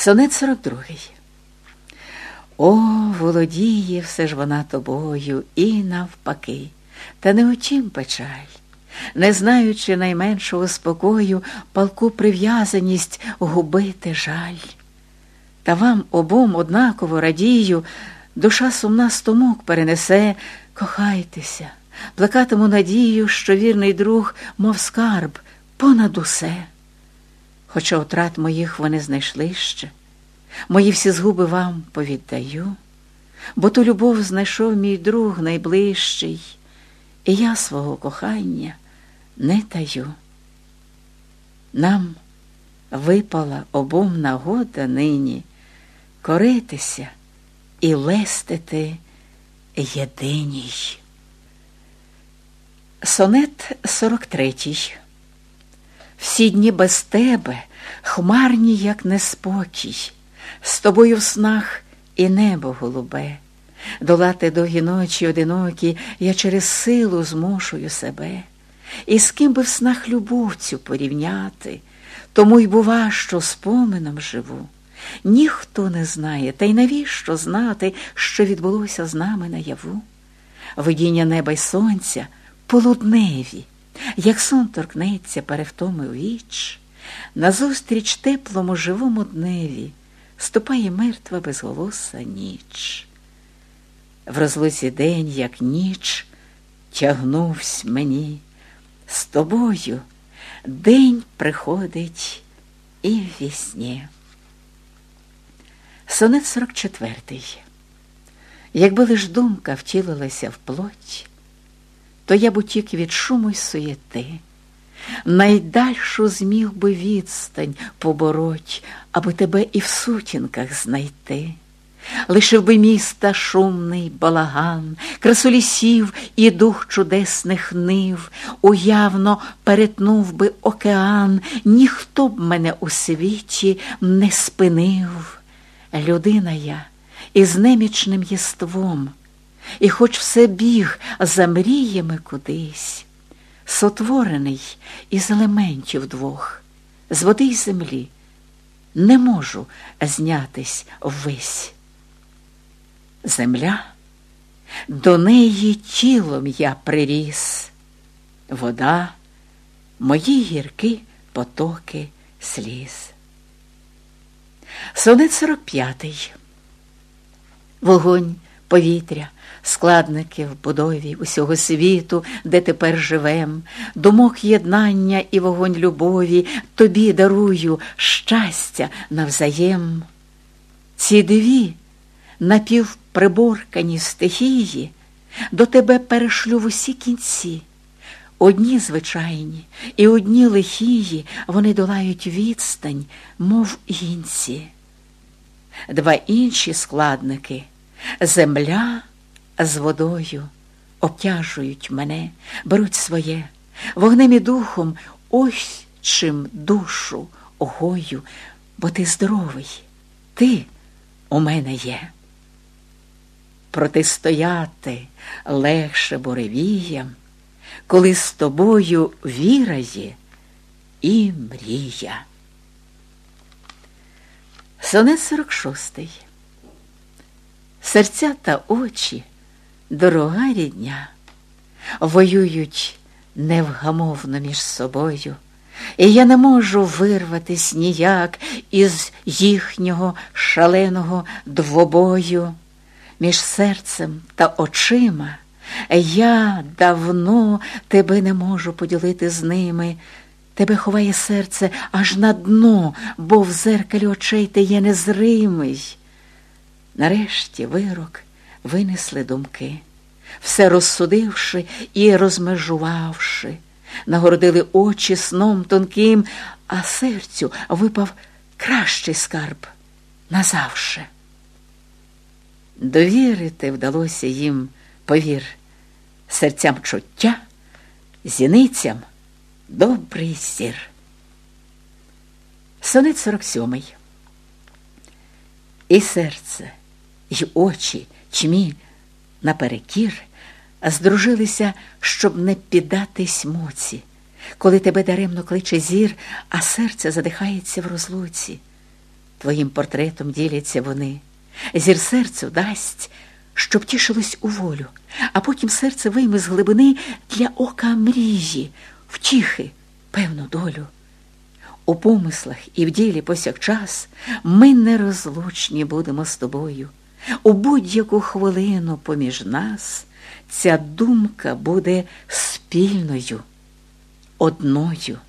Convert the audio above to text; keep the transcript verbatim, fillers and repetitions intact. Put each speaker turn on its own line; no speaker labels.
Сонет сорок другий. О, володіє все ж вона тобою і навпаки, та не у тім печаль, не знаючи найменшого спокою, палку прив'язаність губити жаль. Та вам обом однаково радію, душа сумна стомок перенесе, кохайтеся, плекатиму надію, що вірний друг, мов скарб, понад усе. Хоча втрат моїх ви не знайшли ще, мої всі згуби вам повіддаю, бо ту любов знайшов мій друг найближчий, і я свого кохання не таю. Нам випала обом нагода нині коритися і лестити єдиній. Сонет сорок третій. Всі дні без тебе хмарні, як неспокій, з тобою в снах і небо голубе. Долати довгі ночі одинокі я через силу змушую себе. І з ким би в снах любов цю порівняти, тому й бува, що спомином живу. Ніхто не знає, та й навіщо знати, що відбулося з нами наяву. Видіння неба й сонця полудневі, як сон торкнеться перевтоми віч, назустріч теплому живому дневі ступає мертва безголоса ніч. В розлуці день, як ніч, тягнувсь мені, з тобою день приходить і в вісні. Сонет сорок четвертий. Якби лиш думка втілилася в плоть, то я б утік від шуму й суєти, найдальшу зміг би відстань побороть, аби тебе і в сутінках знайти. Лишив би міста шумний балаган, красу лісів і дух чудесних нив, уявно перетнув би океан, ніхто б мене у світі не спинив. Людина я із немічним єством, і хоч все біг за мріями кудись, сотворений із елементів двох, з води й землі, не можу знятись ввись. Земля, до неї тілом я приріс, вода, мої гіркі потоки сліз. Сонет сорок п'ятий. Вогонь, повітря, складники в будові усього світу, де тепер живем, думок єднання і вогонь любові, тобі дарую щастя навзаєм. Ці дві напівприборкані стихії до тебе перешлю в усі кінці. Одні звичайні і одні лихії, вони долають відстань, мов гінці. Два інші складники – земля з водою – обтяжують мене, беруть своє. Вогнем і духом ось чим душу гою, бо ти здоровий, ти у мене є. Протистояти легше буревіям, коли з тобою віра є і мрія. Сонет сорок шостий. Серця та очі, дорога рідня, воюють невгамовно між собою, і я не можу вирватись ніяк із їхнього шаленого двобою. Між серцем та очима я давно тебе не можу поділити з ними. Тебе ховає серце аж на дно, бо в зеркалі очей ти є незримий. Нарешті вирок винесли думки, все розсудивши і розмежувавши. Нагородили очі сном тонким, а серцю випав кращий скарб назавше. Довірити вдалося їм, повір, серцям чуття, зіницям добрий зір. Сонет сорок сьомий. І серце, й очі чмі наперекір здружилися, щоб не піддатись муці, коли тебе даремно кличе зір, а серце задихається в розлуці. твоїм портретом діляться вони. Зір серцю дасть, щоб тішилось у волю, а потім серце вийме з глибини для ока мрії, втіхи, певну долю. У помислах і в ділі повсякчас ми нерозлучні будемо з тобою. У будь-яку хвилину поміж нас ця думка буде спільною, одною.